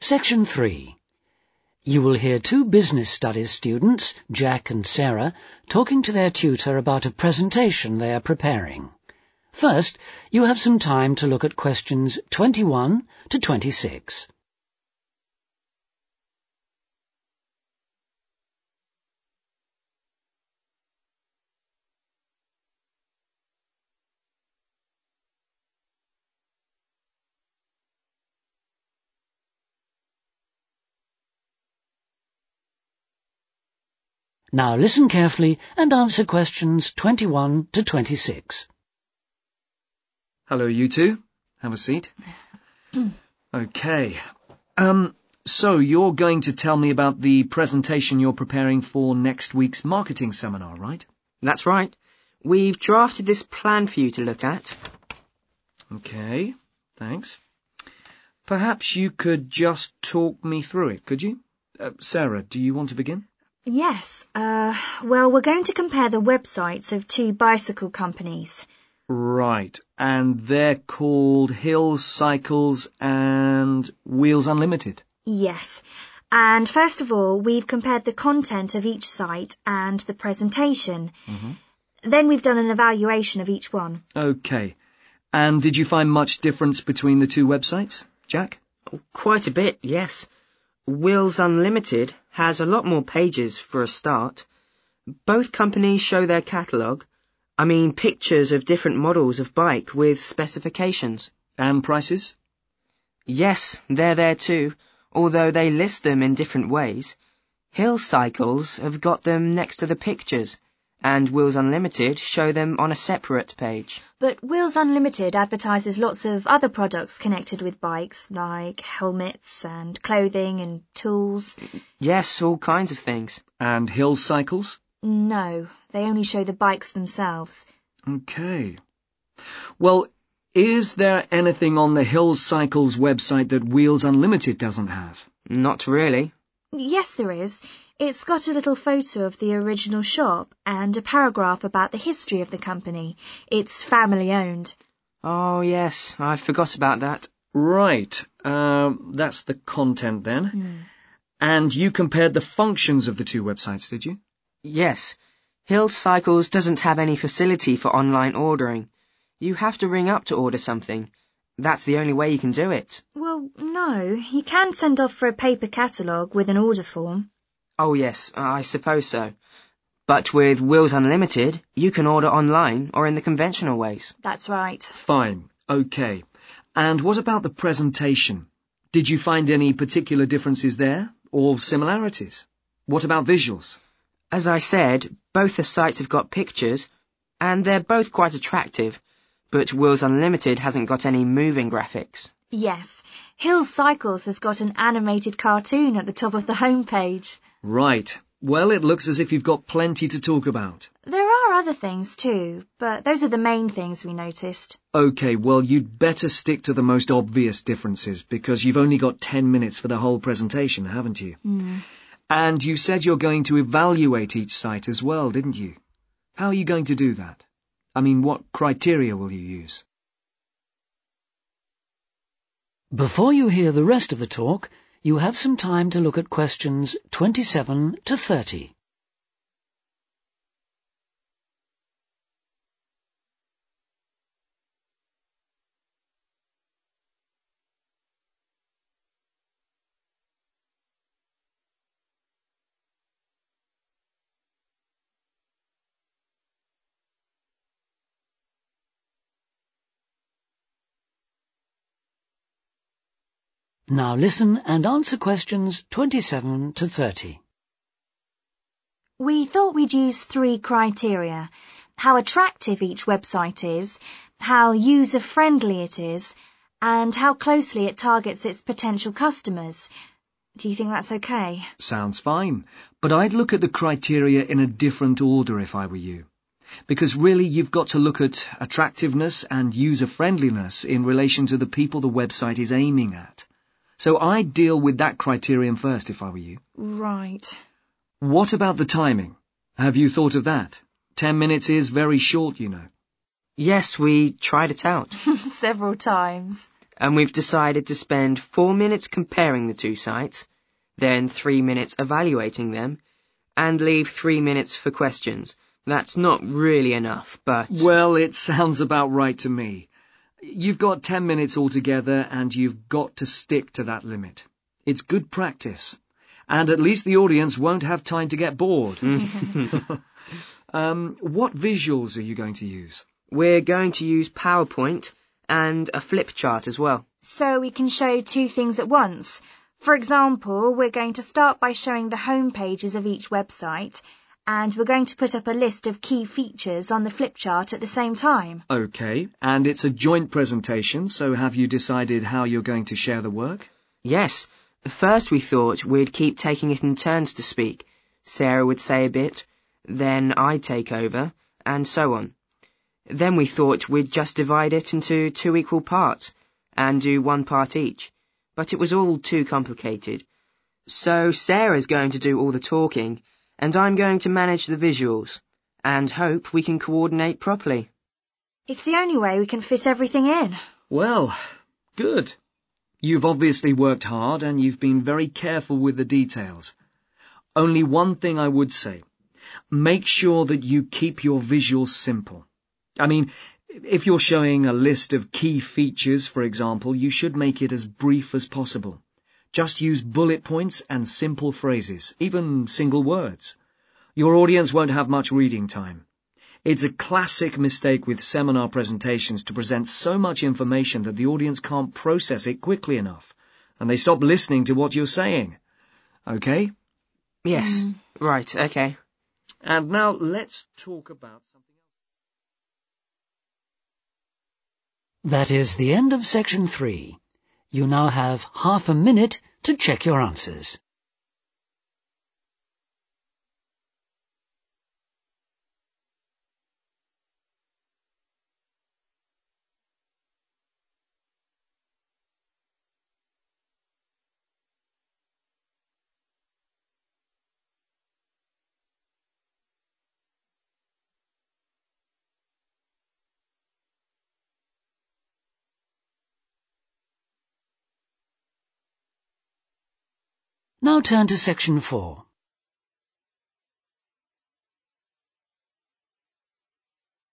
Section 3. You will hear two business studies students, Jack and Sarah, talking to their tutor about a presentation they are preparing. First, you have some time to look at questions 21 to 26. Now listen carefully and answer questions 21 to 26. Hello, you two. Have a seat. Okay. So you're going to tell me about the presentation you're preparing for next week's marketing seminar, right? That's right. We've drafted this plan for you to look at. Okay, thanks. Perhaps you could just talk me through it, could you? Sarah, do you want to begin? Yes. Well, we're going to compare the websites of two bicycle companies. Right, and they're called Hills Cycles and Wheels Unlimited. Yes. And first of all, we've compared the content of each site and the presentation. Mm-hmm. Then we've done an evaluation of each one. Okay. And did you find much difference between the two websites, Jack? Quite a bit, yes. Wheels Unlimited has a lot more pages for a start. Both companies show their catalogue. I mean pictures of different models of bike with specifications. And prices? Yes, they're there too, although they list them in different ways. Hill Cycles have got them next to the pictures, and Wheels Unlimited show them on a separate page. But Wheels Unlimited advertises lots of other products connected with bikes, like helmets and clothing and tools. Yes, all kinds of things. And Hills Cycles? No, they only show the bikes themselves. Okay. Well, is there anything on the Hills Cycles website that Wheels Unlimited doesn't have? Not really. Yes, there is. It's got a little photo of the original shop and a paragraph about the history of the company. It's family-owned. Oh, yes, I forgot about that. Right. That's the content then. And you compared the functions of the two websites, did you? Yes. Hill Cycles doesn't have any facility for online ordering. You have to ring up to order something. That's the only way you can do it. Well, no. You can send off for a paper catalogue with an order form. Oh, yes, I suppose so. But with Wheels Unlimited, you can order online or in the conventional ways. That's right. Fine. Okay. And what about the presentation? Did you find any particular differences there or similarities? What about visuals? As I said, both the sites have got pictures, and they're both quite attractive, but Wheels Unlimited hasn't got any moving graphics. Yes. Hills Cycles has got an animated cartoon at the top of the homepage. Right. Well, it looks as if you've got plenty to talk about. There are other things too, but those are the main things we noticed. Okay, well, you'd better stick to the most obvious differences, because you've only got 10 minutes for the whole presentation, haven't you? And you said you're going to evaluate each site as well, didn't you? How are you going to do that? I mean, what criteria will you use? Before you hear the rest of the talk, you have some time to look at questions 27 to 30. Now listen and answer questions 27 to 30. We thought we'd use 3 criteria: how attractive each website is, how user-friendly it is, and how closely it targets its potential customers. Do you think that's okay? Sounds fine, but I'd look at the criteria in a different order if I were you. Because really you've got to look at attractiveness and user-friendliness in relation to the people the website is aiming at. So I'd deal with that criterion first if I were you. Right. What about the timing? Have you thought of that? 10 minutes is very short, you know. Yes, we tried it out. Several times. and we've decided to spend 4 minutes comparing the two sites, then 3 minutes evaluating them, and leave 3 minutes for questions. That's not really enough, but... Well, it sounds about right to me. You've got 10 minutes altogether, and you've got to stick to that limit. It's good practice. And at least the audience won't have time to get bored. What visuals are you going to use? We're going to use PowerPoint and a flip chart as well. So we can show two things at once. For example, we're going to start by showing the home pages of each website, and we're going to put up a list of key features on the flip chart at the same time. OK, and it's a joint presentation, so have you decided how you're going to share the work? Yes. First we thought we'd keep taking it in turns to speak. Sarah would say a bit, then I'd take over, and so on. Then we thought we'd just divide it into 2 equal parts, and do 1 part each. But it was all too complicated. So Sarah's going to do all the talking, and I'm going to manage the visuals, and hope we can coordinate properly. It's the only way we can fit everything in. Well, good. You've obviously worked hard and you've been very careful with the details. Only one thing I would say. Make sure that you keep your visuals simple. I mean, if you're showing a list of key features, for example, you should make it as brief as possible. Just use bullet points and simple phrases, even single words. Your audience won't have much reading time. It's a classic mistake with seminar presentations to present so much information that the audience can't process it quickly enough, and they stop listening to what you're saying. OK? Yes, right, okay. And now let's talk about something else. That is the end of section 3. You now have half a minute to check your answers. Now turn to section 4.